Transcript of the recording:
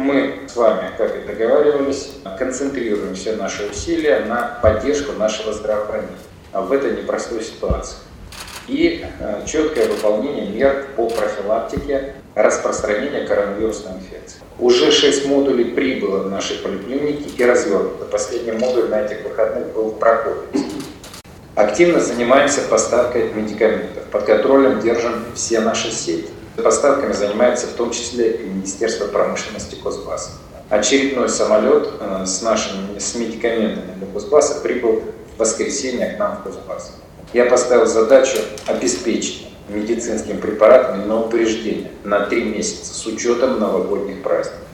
Мы с вами, как и договаривались, концентрируем все наши усилия на поддержку нашего здравоохранения в этой непростой ситуации. И четкое выполнение мер по профилактике распространения коронавирусной инфекции. Уже 6 модулей прибыло в наши поликлиники и развернуто. Последний модуль на этих выходных был в Прокопьевске. Активно занимаемся поставкой медикаментов. Под контролем держим все наши сети. Поставками занимается в том числе и Министерство промышленности Кузбасса. Очередной самолет с медикаментами для Кузбасса прибыл в воскресенье к нам в Кузбасс. Я поставил задачу обеспечить медицинскими препаратами на упреждение на 3 месяца с учетом новогодних праздников.